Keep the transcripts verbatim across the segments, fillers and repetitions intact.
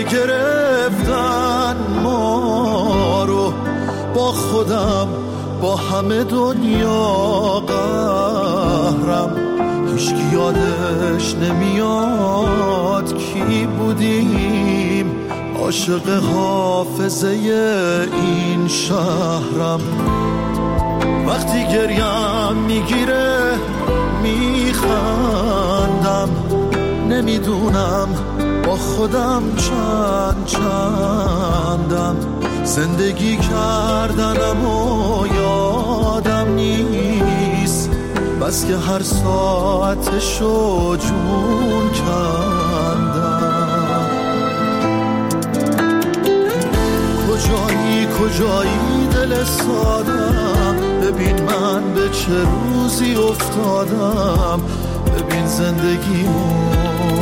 گرفتن ما رو، با خودم با همه دنیا قهرم. هیچکی یادش نمیاد کی بودیم، عاشق حافظه این شهرم. وقتی گریم میگیره میخندم، نمیدونم با خودم چند چندم. زندگی کردنم و یادم نیست، بس که هر ساعتشو جون کندم. کجایی کجایی دل سادم، ببین من به چه روزی افتادم، ببین زندگیمو.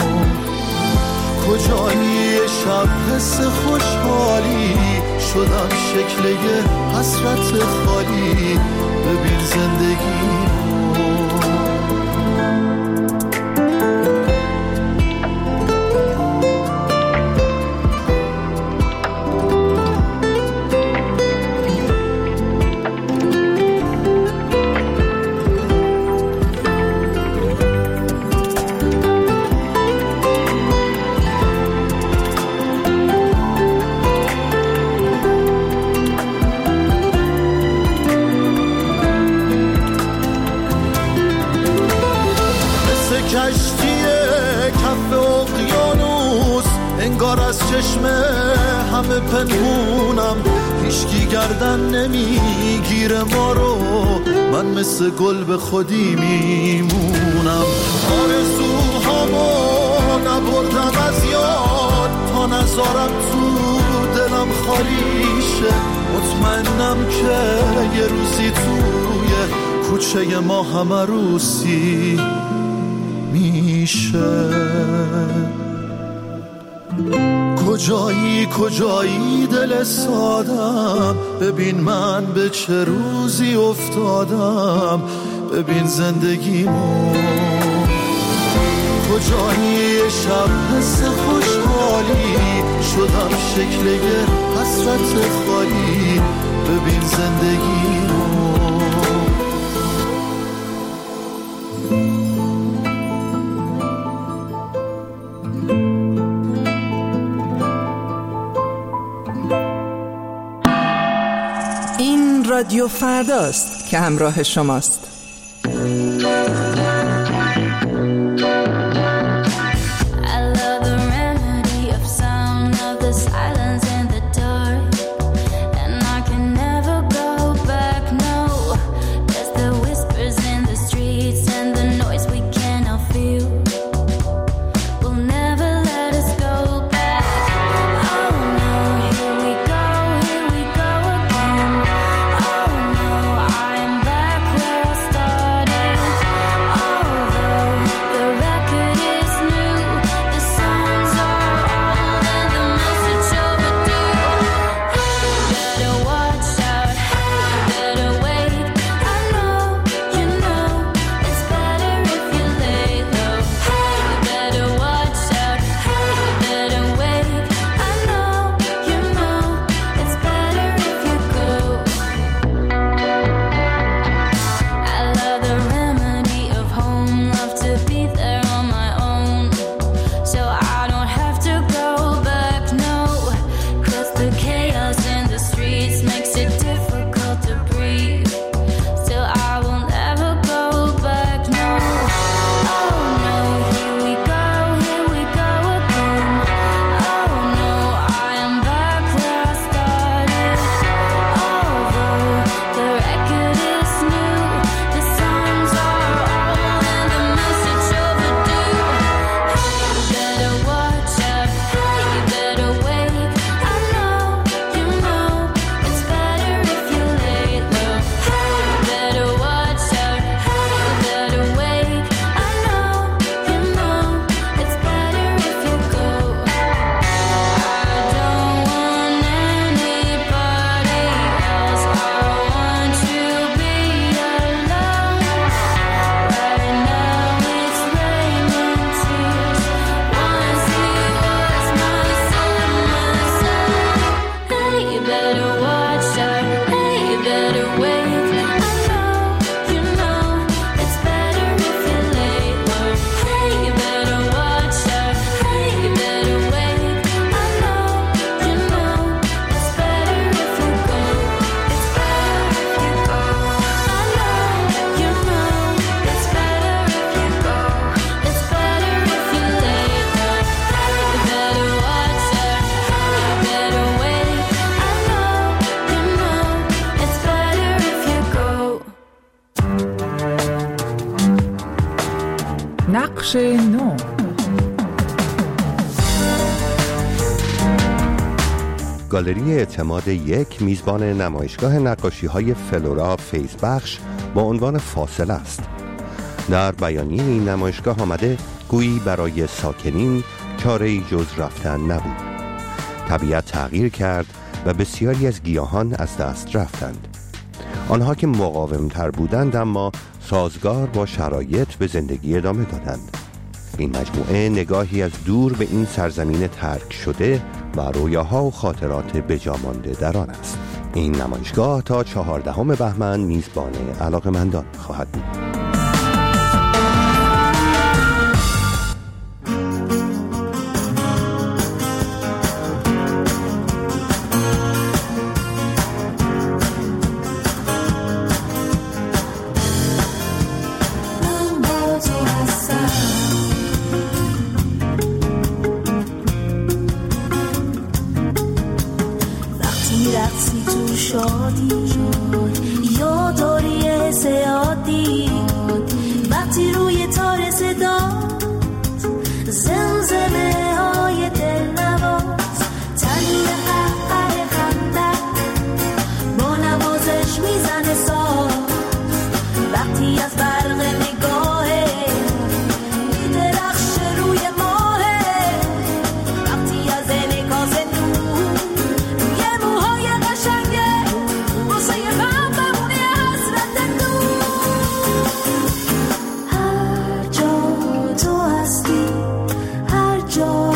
کجایی شب حس خوشحالی، شدم شکل یه حسرت خالی، ببین زندگیمو. چشم همه پنهونم، هیچکی گردن نمیگیره ما رو، من مثل گل به خودی میمونم. آرزوهامو نبردم از یاد، تا نذارم تو دلم خالی شه. مطمئنم که یه روزی توی کوچه ما همه روسی میشه. کجایی کجایی دل سادم، ببین من به چه روزی افتادم، ببین زندگیمو. کجایی شب حس خوشحالی، شدم شکل یه حسرت خالی، ببین زندگیمو. رادیو فرداست که همراه شماست. Lost بخش نو. گالری اعتماد یک میزبان نمایشگاه نقاشی‌های فلورا فیضبخش با عنوان فاصله است. در بیانیه این نمایشگاه آمده گویی برای ساکنین چاره‌ای جز رفتن نبود. طبیعت تغییر کرد و بسیاری از گیاهان از دست رفتند. آنها که مقاوم‌تر بودند اما سازگار با شرایط به زندگی ادامه دادند. این مجموعه نگاهی از دور به این سرزمین ترک شده و رویاها و خاطرات بجا مانده در آن است. این نمایشگاه تا چهاردهم بهمن میزبان علاقه‌مندان خواهد بود. رقصی تو شادی یا داری سیادی وقتی روی تار صدا زمزمه های دل نواز تنین قهقه خندق با نوازش میزنه ساز وقتی از برق نگاهه میدرخش روی ماهه وقتی از انعکاس joy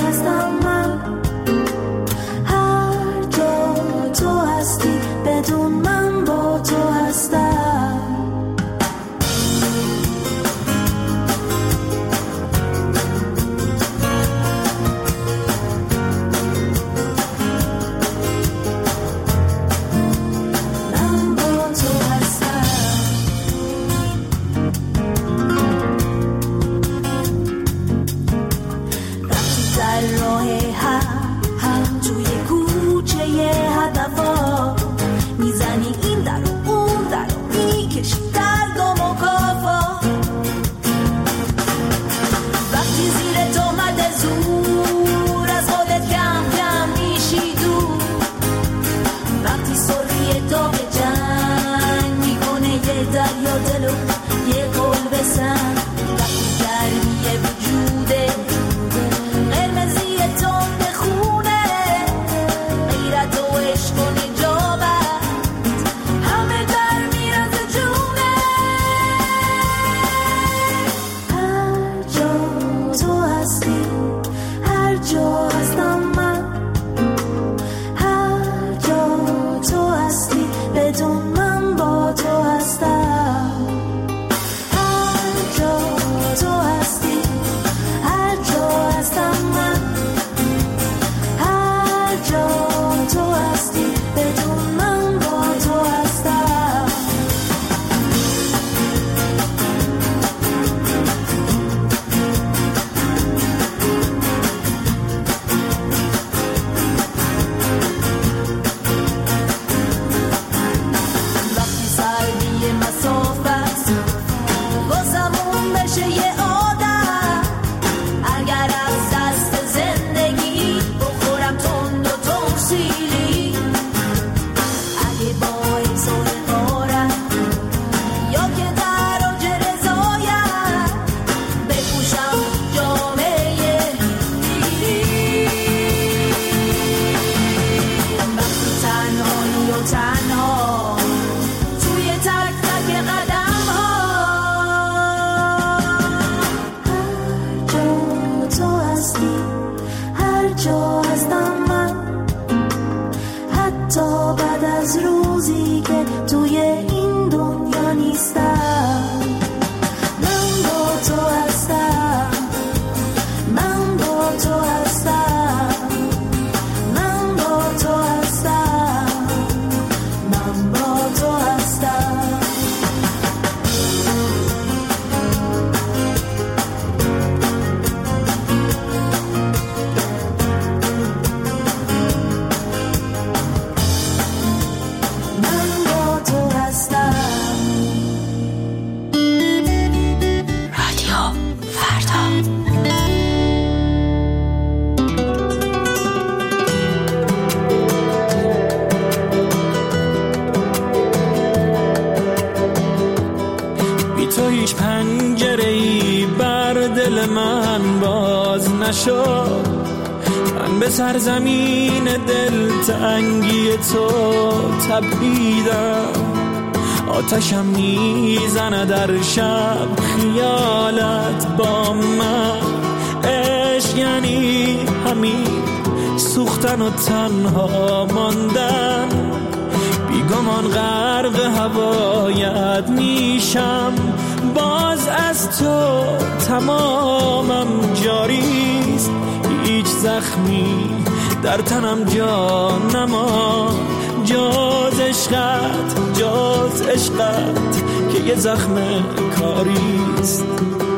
نشد. من به سرزمین دلتنگی تو تپیدم، آتشم میزنه در شب خیالت با من. عشق یعنی همین سوختن و تنها ماندن، بیگمان غرق هوایت میشم. باز از تو تمامم جاریست، هیچ زخمی در تنم جا نما. جاز عشقت جاز عشقت که یه زخم کاریست.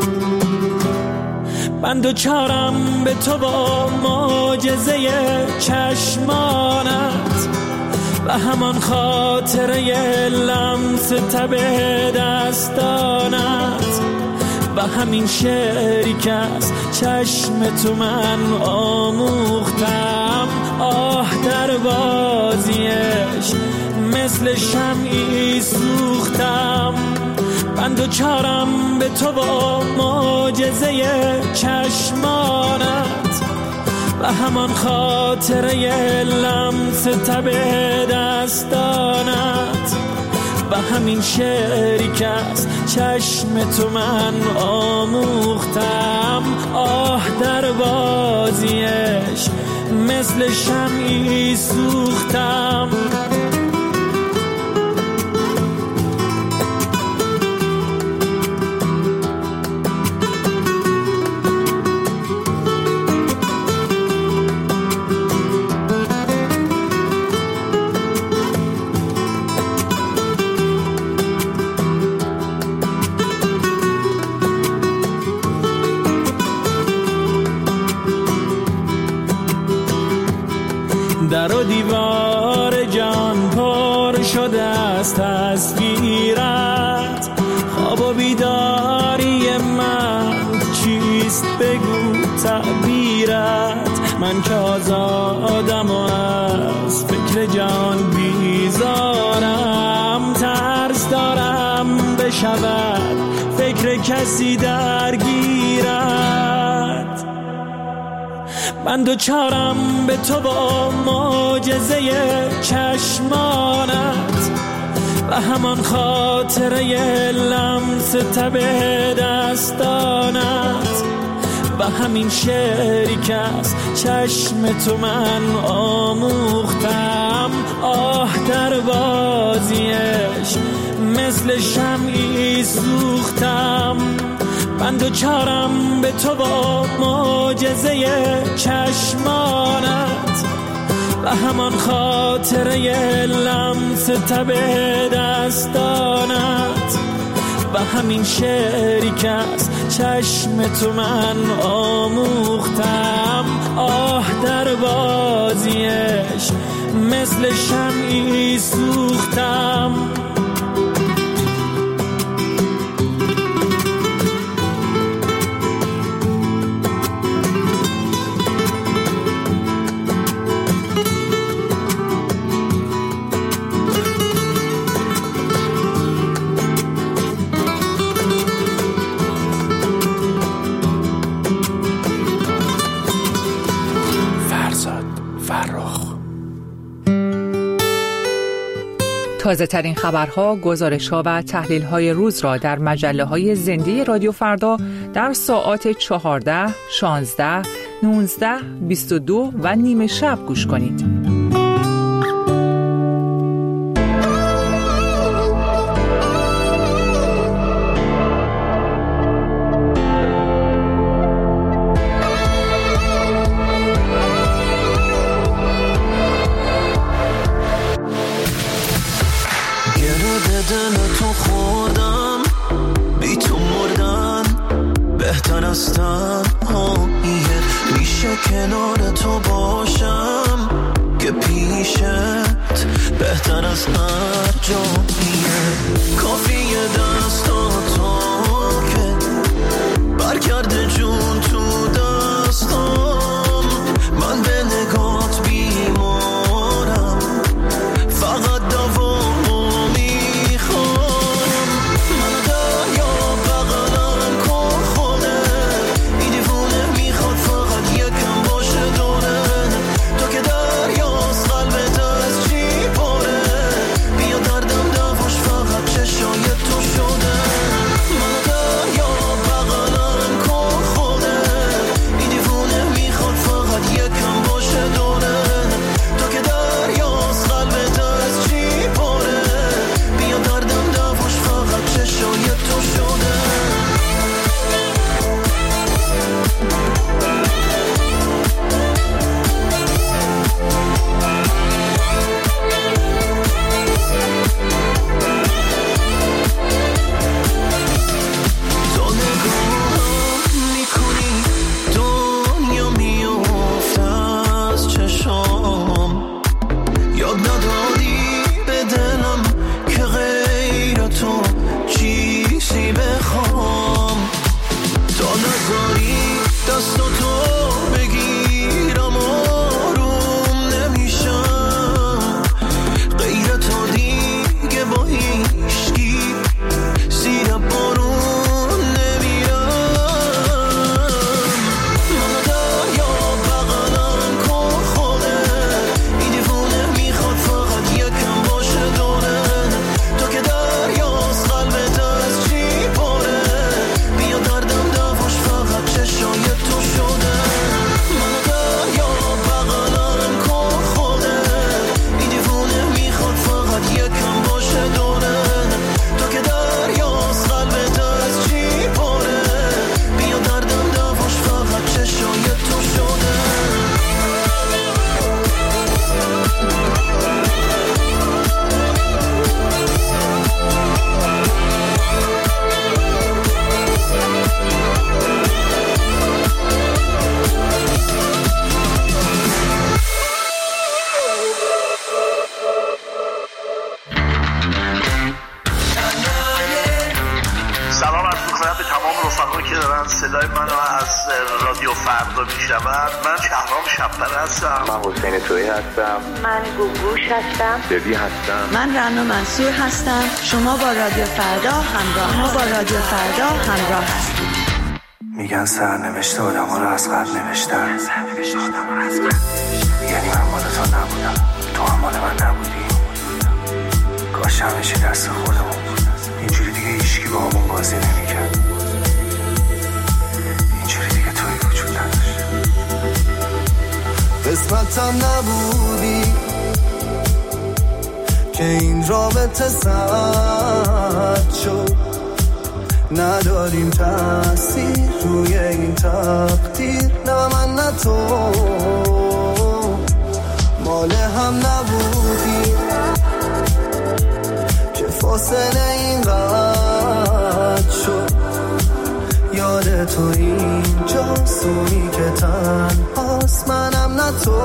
من دوچارم به تو با معجزه چشمانت و همان خاطره لمس تب دستانت و همین شعری که از چشم تو من آموختم. آه در بازیش مثل شمعی سوختم. من دوچارم به تو با معجزه چشمانت و همان خاطره لمس تب دستانت و همین شعری که از چشم تو من آموختم. آه در بازیش مثل شمعی سوختم. در و دیوار جان پر شده از تصویرت، خواب و بیداری من چیست بگو تعبیرت. من که آزادم و از فکر جان بیزارم، ترس دارم بشود فکر کسی درگیرت. من دوچارم به تو با معجزه چشمانت و همان خاطره لمس تب دستانت و همین شعری که از چشم تو من آموختم. آه در بازیش مثل شمعی سوختم. من دوچارم به تو با معجزه چشمانت و همان خاطره لمس تب دستانت و همین شعری که از چشم تو من آموختم. آه در بازیش مثل شمعی سوختم. تازه ترین خبرها، گزارش‌ها و تحلیل‌های روز را در مجله‌های زنده رادیو فردا در ساعات چهارده، شانزده، نوزده، بیست و دو و نیمه شب گوش کنید. کنار تو باشم که پیشت بهتر از هر جاییه. کافیه دستاتو که برگرده جون تو دستم. من به نگات بیمارم، فقط دوامو میخوام. من دریا بغلم کن خوده، این دیوونه میخواد فقط رو میشنوند. من شهرام شب‌پر هستم. من حسین تویی هستم. من گوگوش هستم. دبی هستم. من رنا منصور هستم. شما با رادیو فردا همراه ما با رادیو فردا همراه هستید. میگن سرنوشت آدم‌ها رو از قلب نوشتن. یعنی من مال تو نبودم، تو هم مال من نبودی. کاش همیشه دست خودمون بود. اینجوری دیگه هیچکی با همون بازی نمی‌کرد. اینجوری دیگه توی وجود نداشت. قسمتم نبودی که این رابطه سرد شد. نداریم تأثیر روی این تقدیر، نه من نه تو. مال هم نبودی که فاصله این قد شد. یاد تو اینجا سونی که تنهاست، منم نه تو.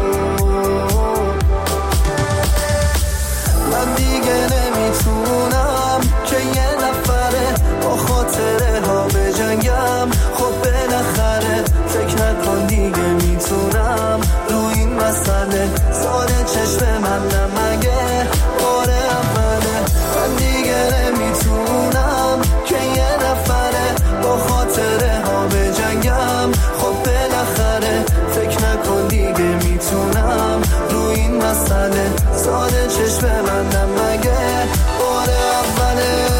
من دیگه نمیتونم که یه نفره با خاطره ها بجنگم. خب بالاخره فکر نکن دیگه میتونم رو این مسئله ساده چشم من نمگه بار اوله. من دیگه نمیتونم که یه نفره با خاطره ها بجنگم. خب بالاخره فکر نکن دیگه میتونم رو این مسئله ساده چشم من نمگه بار اوله.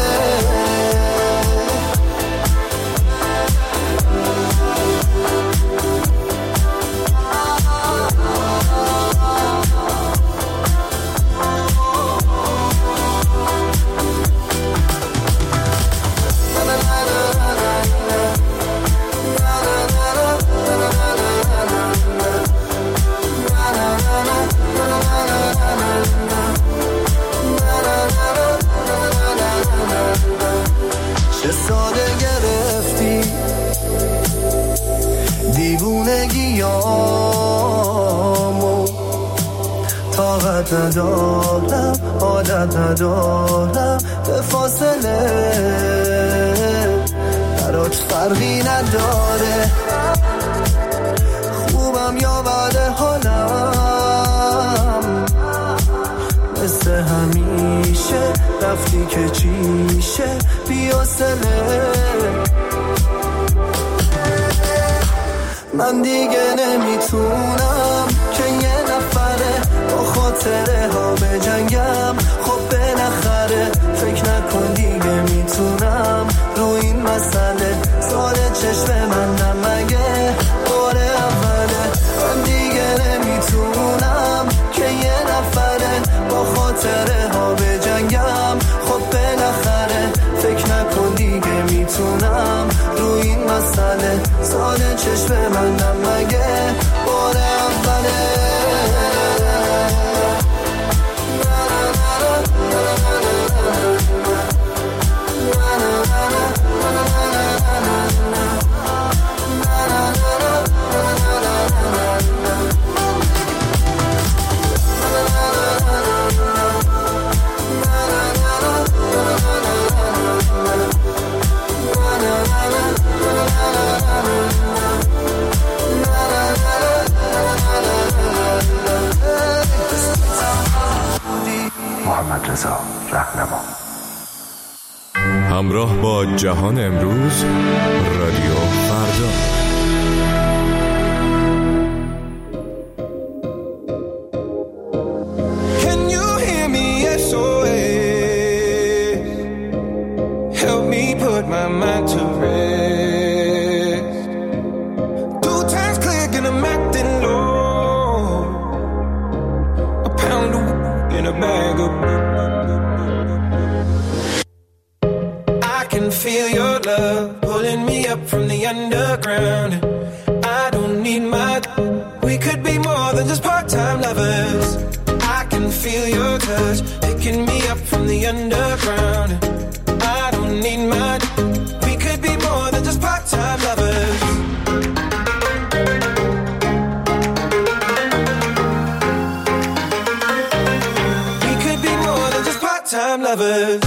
چه ساده گرفتی دیوونگیامو، طاقت ندارم عادت ندارم به فاصله. برات فرقی نداره خوبم یا بعد حالم. مثل همیشه رفتی که چیشه بی‌حوصله. من دیگه نمیتونم که یه نفره با خاطره ها بجنگم. خب بالاخره فکر نکن دیگه میتونم رو این مسئله ساده چشم من نمگه بار اوله. من دیگه نمیتونم که یه نفره با خاطره ها بجنگم. خب بالاخره فکر نکن دیگه میتونم رو این مسئله ساده چشم من نمگه بار اوله. محمد رضا رهنما. همراه با جهان امروز، رادیو فردا. Feel your love pulling me up from the underground. I don't need my. We could be more than just part-time lovers. I can feel your touch picking me up from the underground. I don't need my. We could be more than just part-time lovers. We could be more than just part-time lovers.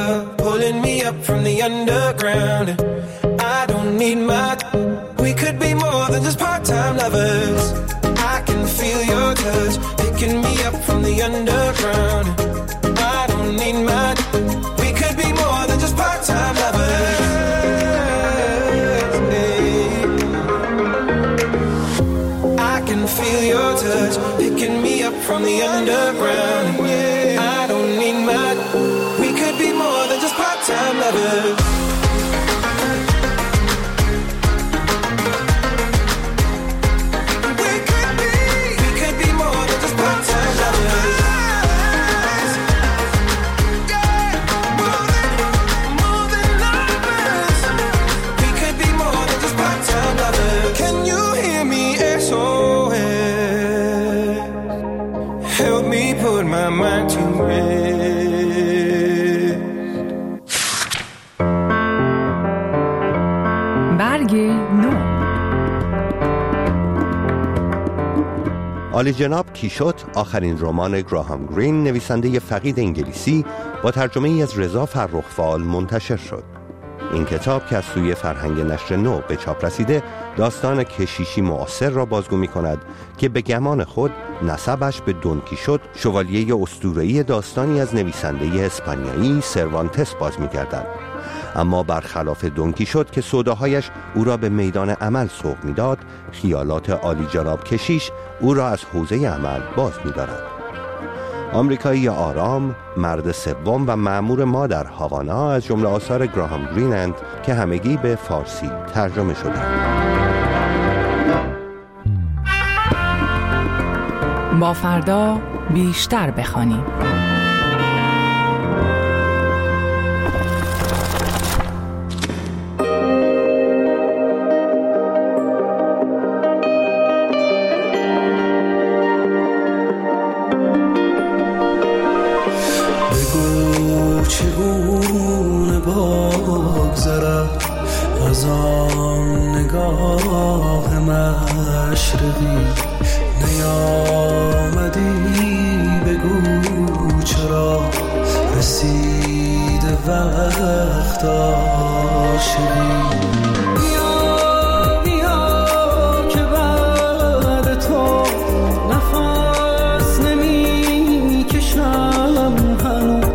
pulling me up from the underground. I don't need much. We could be more than just part-time lovers. I can feel your touch picking me up from the underground. I don't need much. We could be more than just part-time lovers. I can feel your touch picking me up from the underground. I don't need much. We could be more than just part-time lovers. عالی جناب کیشوت، آخرین رمان گراهام گرین، نویسنده فقید انگلیسی، با ترجمه ای از رضا فرخ‌فال منتشر شد. این کتاب که از سوی فرهنگ نشر نو به چاپ رسیده، داستان کشیشی معاصر را بازگو می کند که به گمان خود نسبش به دون کیشوت، شوالیه اسطوره‌ای داستانی از نویسنده اسپانیایی سروانتس باز می گردد. اما برخلاف دون کیشوت که سوداهایش او را به میدان عمل سوق می‌داد، خیالات عالی جناب کشیش او را از حوزه عمل باز می‌دارد. آمریکایی آرام، مرد سوم و مأمور ما در هاوانا از جمله آثار گراهام گرینند که همگی به فارسی ترجمه شدند. با فردا بیشتر بخوانیم. چگونه بگذرد از آن نگاه مشرقی، نیامدی بگو چرا رسیده وقت عاشقی. بیا بیا که بعد تو نفس نمی کشم هنوز،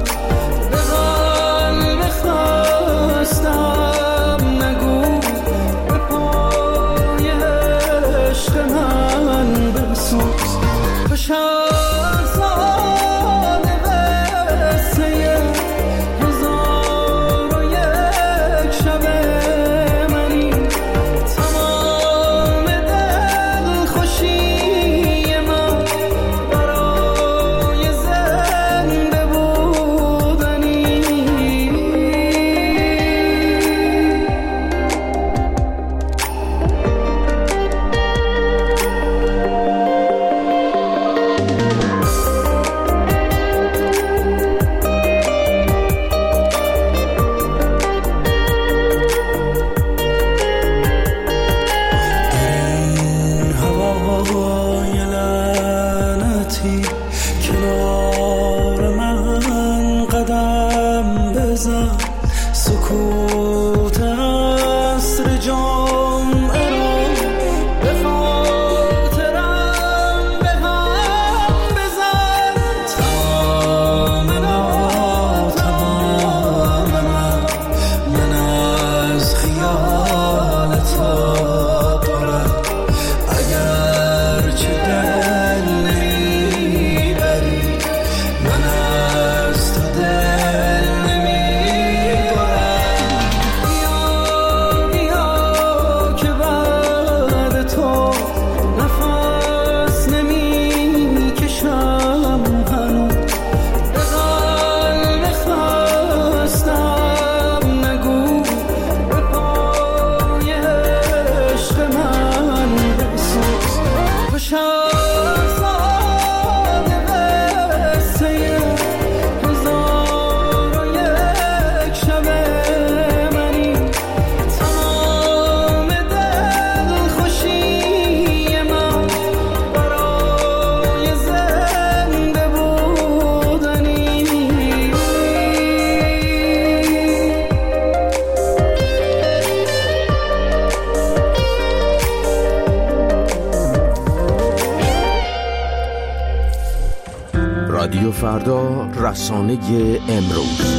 رسانه امروز.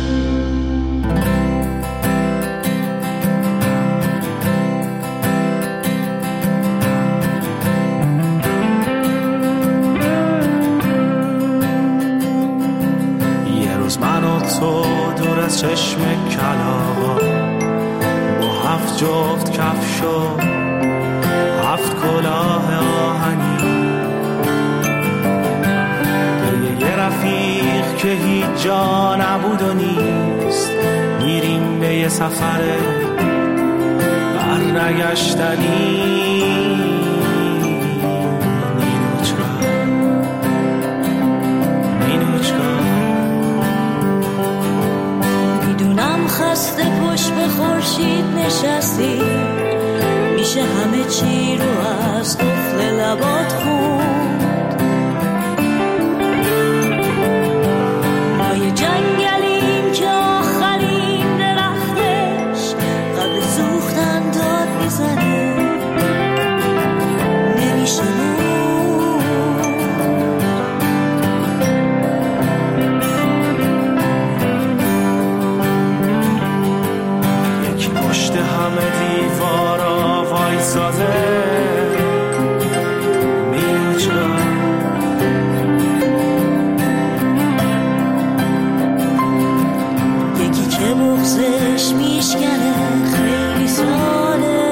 یه روز من و تو دور از چشم کلاغا با هفت جفت کفش و هفت کلاه آهنی، یه رفیق که هیچ جا نبود و نیست، میریم به یه سفر برنگشتنی. نینوچکا نینوچکا میدونم خسته پشت به خورشید نشستی، میشه همه چی رو از قفل لبات خوند. ما یه جنگلیم که آخرین درختش قبل سوختن داد میزنه، نمیشه یکی پشت همه دیوارا وایساده. یکی که بغزش میشکنه خیلی ساله،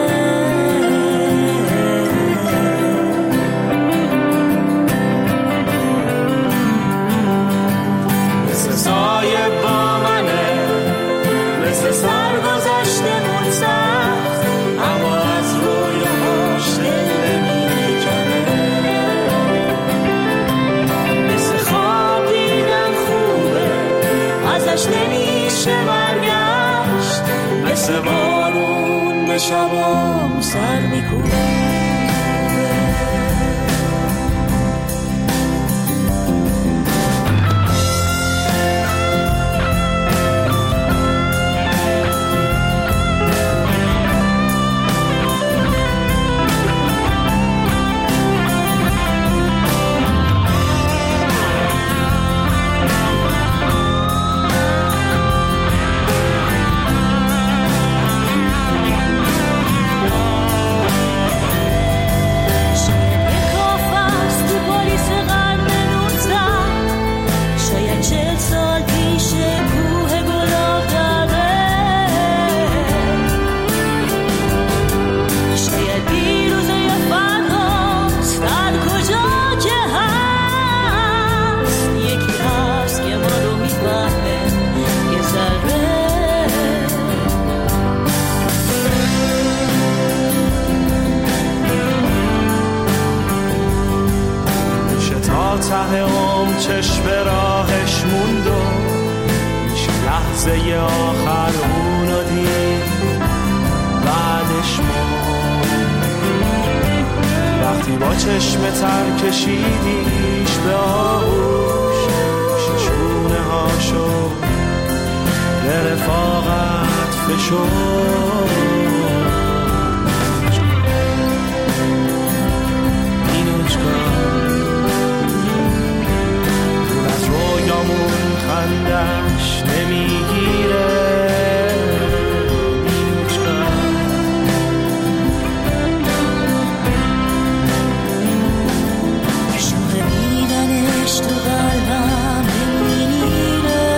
مثل سایه با منه، مثل سرگذشتمون سخت، اما از رویاهاش دل نمیکنه. مثل خواب دیدن خوبه، ازش نمیشه برگشت، مثل بارون به شبام سر میکنه. ته عمر چشم راهش موند و میشه لحظه آخر اونو دید، بعدش موند. وقتی با چشم تر کشیدیش به آغوش، میشه شونه هاشو به رفاقت فشرد. رویامون خندش نمیگیره. شوق میدنش تو قلبم نمیره.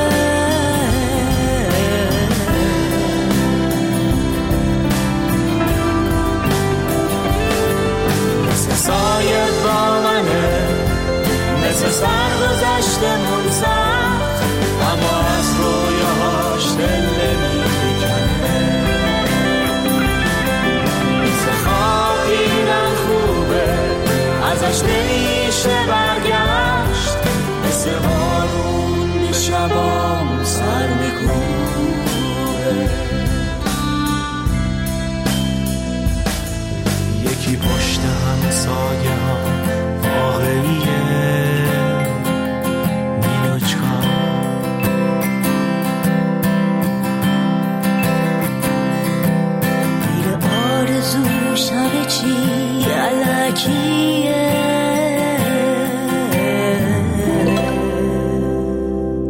مثل سایه با منه، مثل سرگذشتمون سخت، اما از رویاهاش دل نمیکنه. مثل خواب دیدن خوبه، ازش نمیشه برگشت، مثل بارون به شبام سر میکنه. یکی پشت هم سایه ها واقعیه. همه چی الکیه.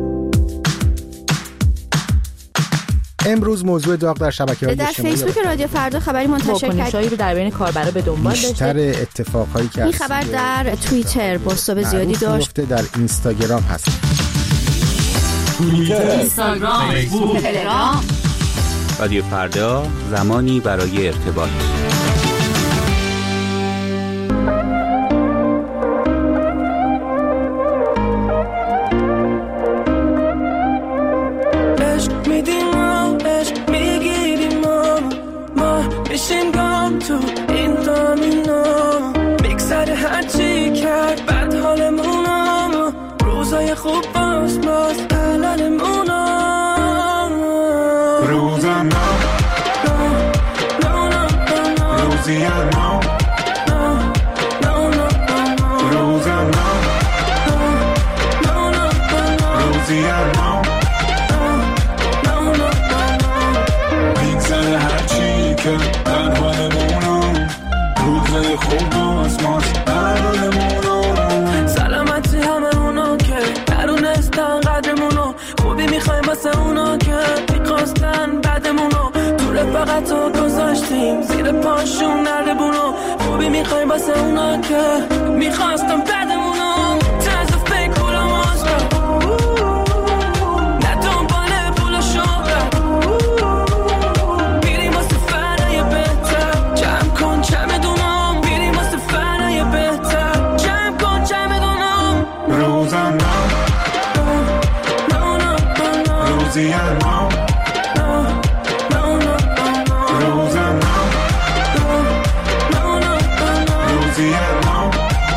امروز موضوع داغ در شبکه‌های در اجتماعی فیسبوک رادیو فردا خبری منتشر کرد واکنش‌هایی رو در بین کاربرا به دنبال داشته. بیشتر اتفاقایی که این خبر در توییتر بازتاب زیادی داشت. در اینستاگرام هست. توییتر، اینستاگرام، فیسبوک، تلگرام. رادیو فردا، زمانی برای ارتباط. عشق میدیم ما، عشق میگیریم ما، ما میشیم گام تو این دامینا، میگذره هرچی کرد بد حالمونا، روزای خوب باز باز علالمونا. روزم روزی نو روزم روزی نو میگذره هرچی که در حالمونم، روزای خوب آسماس حالمونم. سلامتی همه اونا که درونستن قدرمونو، خوبی میخوایم واسه اونا که میخواستن بعدمونو، تو رفاقت رو گذاشتیم زیر پاشون نردبونو، خوبی میخوایم واسه اونا که میخواستن بعدمونو. طرز فکر پول و مازرد، نه دنبال پول و شهرت، بیریم واسه فرای بهتر، جمع کن چمدونم، بیریم واسه فرای بهتر، جمع کن چمدونم. روزم روزی نو روزم روزی نو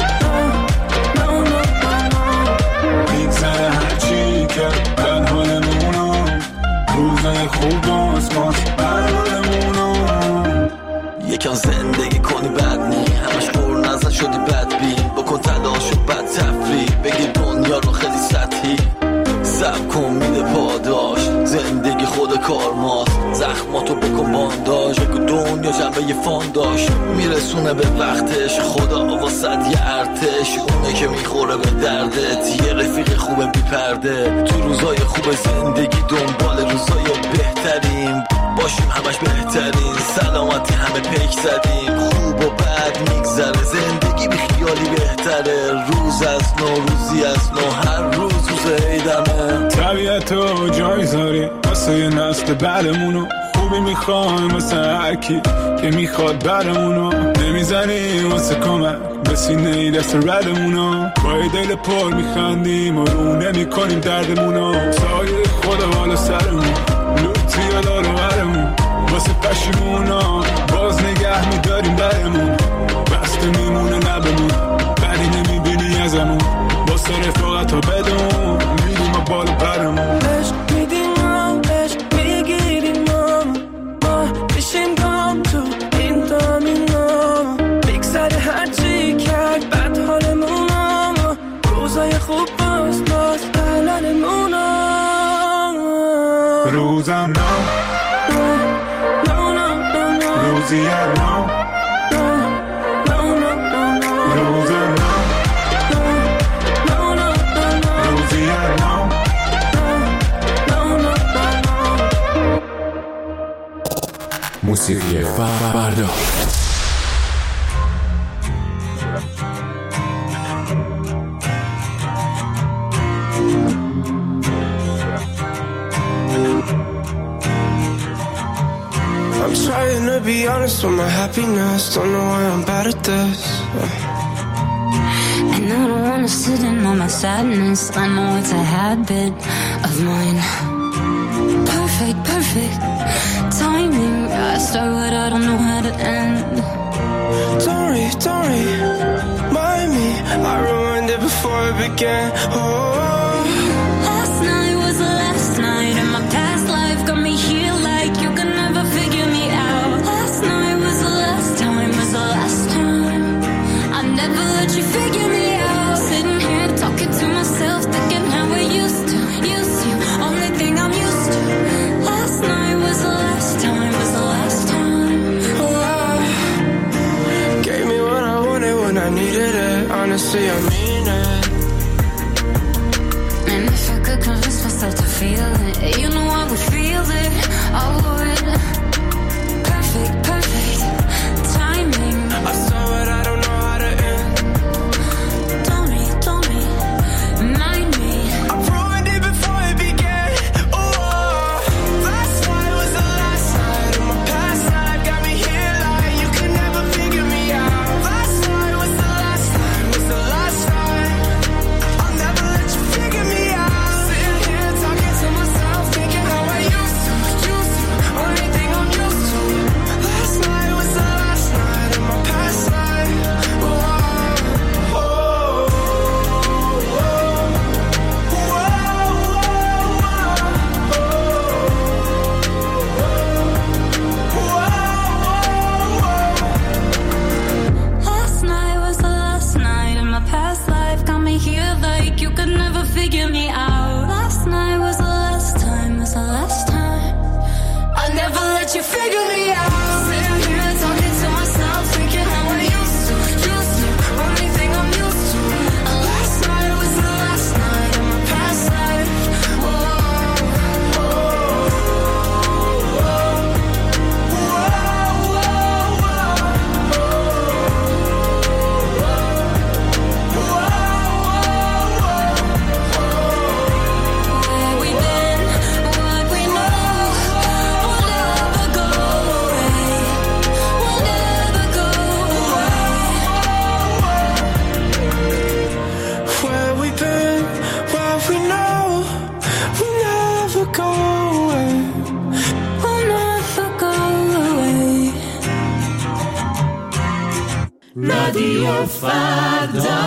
میگذره هرچی که در حالمونم، روزای خوب آسماس حالمونم. یکم زندگی کنی بد نی، همش خور نزد شدی بد بین، بکن تلاش و بد تفریح، بگی دنیا رو خیلی سطحی، سب کن میده پاداش، زندگی خود کار ماست، زخماتو بکن بانداش، بگو دنیا جنبه یه فانداش، میرسونه به وقتش، خدا واسد یه ارتش، اونه که میخوره به دردت، یه رفیق خوبه بی پرده، تو روزای خوب زندگی دنبال روزای بهترین، باشیم همش بهترین، سلامتی همه پیک زدیم، خوب و بد میگذره، زندگی بی خیالی بهتره، روز از نو روزی از نو، هر روز روز عیدمه. طبیعتو جای زاری واسه یه نسل بعدمونو، خوبی میخوایم واسه هرکی که میخواد برمونو، نمیزنیم واسه کمک به سینه دست ردمونو، با یه دل پر میخندیم و رو نمیکنیم دردمونو، سایه خدا بالا سرمون، لوتی یا دارو برمون، واسه پشیمونا باز نگه میداریم برمون، بسته میمونه لبمون، بدی نمیبینی ازمون، واسه رفاقت ها بدون میریم و بالا برمون. عشق میدیم ما، عشق میگیریم ما، ما میشیم گام تو این دامینا، میگذره هرچی کرد بد حالمونا، روزای خوب باز باز حلالمونا. روزم نو روزی نو روزم روزی نو موسیقی فردا. I'm trying to be honest with my happiness, don't know why I'm bad at this. And I don't wanna sit in on my sadness, I know it's a habit of mine. Perfect, perfect timing, I start what I don't know how to end. Don't worry, don't worry, mind me, I ruined it before it began. Oh, last night was the last night, and my past life got me here like you can never figure me out. Last night was the last time, was the last time I never let you figure me out. Sitting here talking to myself, thinking how we used to, used to, only thing I'm used to. Last night was the last time, was the last time. oh, gave me what I wanted when I needed it, honestly I mean it. And if I could convince myself to feel it, you know I would feel it. I figure me out. Sitting here talking to myself, thinking how I used to, used to. Only thing I'm used to. Last night was the last night of my past life. Whoa, whoa, whoa, where we been, what we know, will never go away. Will never go away. Where we been, what we know, will never go away. Will never go away. رادیو فردا.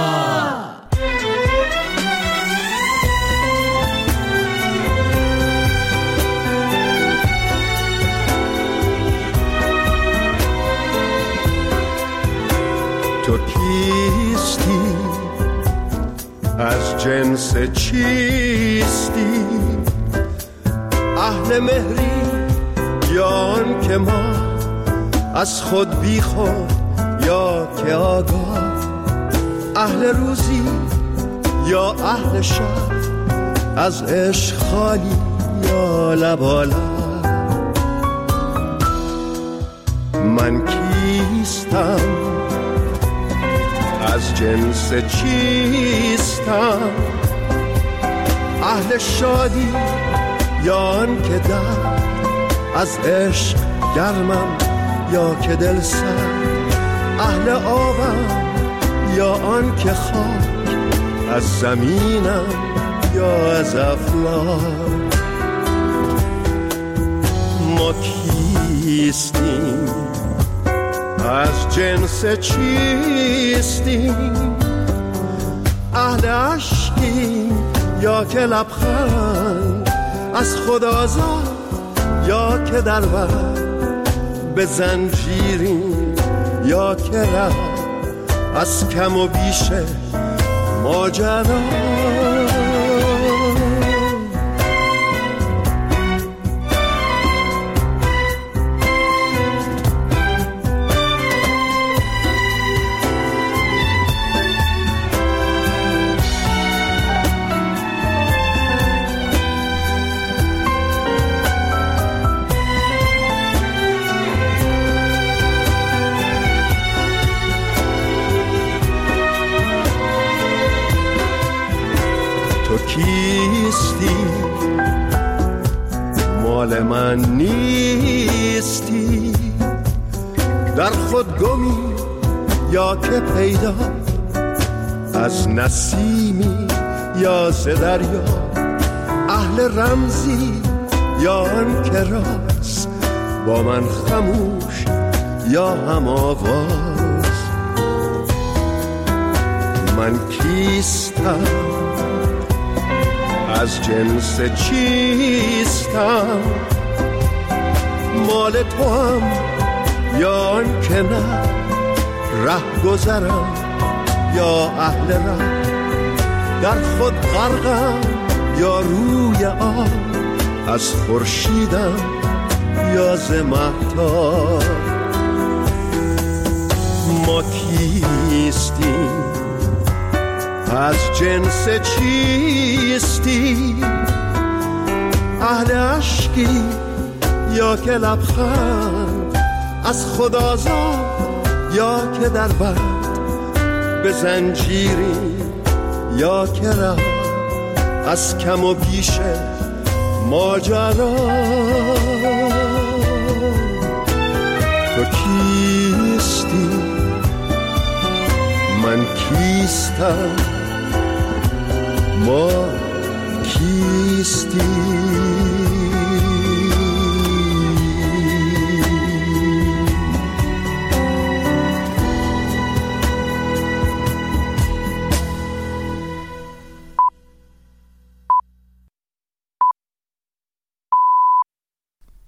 تو کیستی از جنس چیستی اهل مهری یا آن که ما از خود بی خود یا که آگاه اهل روزی یا اهل شب از عشق خالی یا لبالا من کیستم از جنس چیستم اهل شادی یا آن که در از عشق گرمم یا که دل سر اهل آبم یا آن که خاک از زمینم یا از افلاک ما کیستیم از جنس چیستیم اهل عشقیم یا که لبخند از خود آزاد یا که در بر به زنجیریم یا که رفت از کم و بیش ماجرا کیستی مال من نیستی در خود گمی یا که پیدا از نسیمی یا ز دریا اهل رمزی یا آن که راست با من خموش یا هم آواز من کیستم از جنس چیستم مال تو هم یا آن که نه ره گذرم یا اهل ره در خود غرقم یا روی آب از خورشیدم یا ز مهتاب ما کیستیم از جنس چیستی اهل عشقی یا که لبخند از خود آزاد یا که در بند به زنجیری یا که رفت از کم و بیش ماجرا تو کیستی من کیستم ما کیستی